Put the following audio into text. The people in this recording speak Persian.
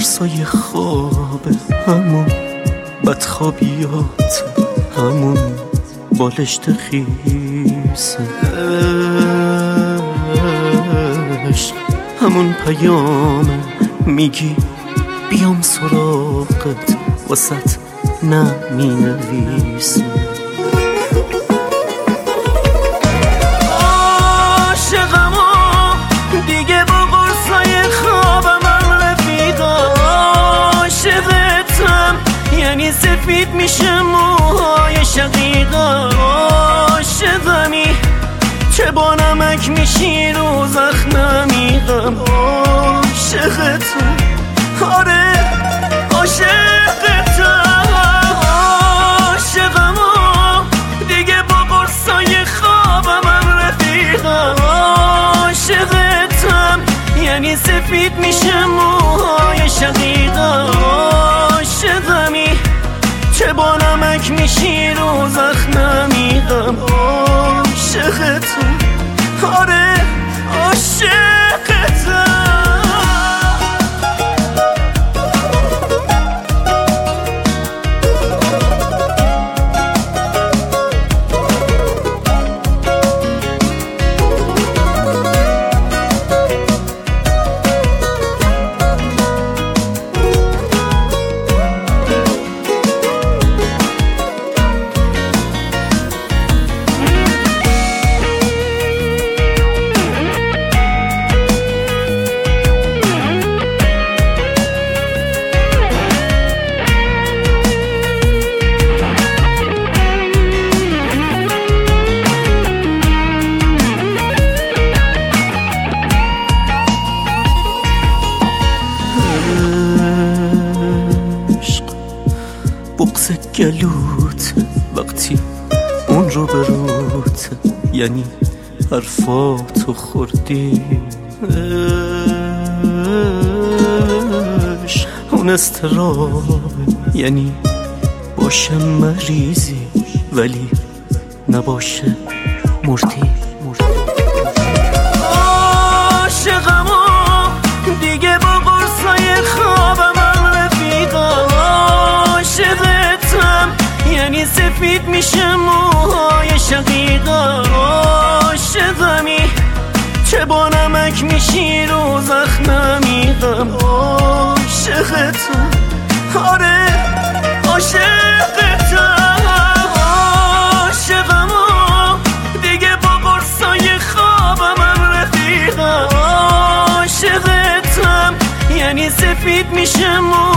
قرصای خواب، همون بدخوابیات، همون بالشت خیس عشق، همون پیامه میگی بیام سراغت، واسط نمی نویسم. عاشقم دیگه با قرصای خوابم رفیقم، عاشقتم یعنی سفید میشه موهای شقیقم، عاشقمی چه با نمک میشی رو زخم میغم، عاشقتم آره عاشقتم، عاشقم دیگه با قرصای خوابم رفیقم، عاشقتم یعنی سفید میشه موهای شقیقم، عاشقمی چه با نمک میشی رو زخم میغم، عاشقتم آره عاشقتم. بغض گلوت وقتی اون رو بروت، یعنی حرفاتو خوردی، اون استراب یعنی باشه مریضی ولی نباشه مردی. عاشقم دیگه با قرصای خوابم رفیقم، عاشقتم یعنی سفید میشه موهای شقیقم، عاشقمی چه با نمک میشی رو زخم میغم، عاشقتم آره عاشقتم، عاشقم دیگه با قرصای خوابم رفیقم، عاشقتم یعنی سفید میشه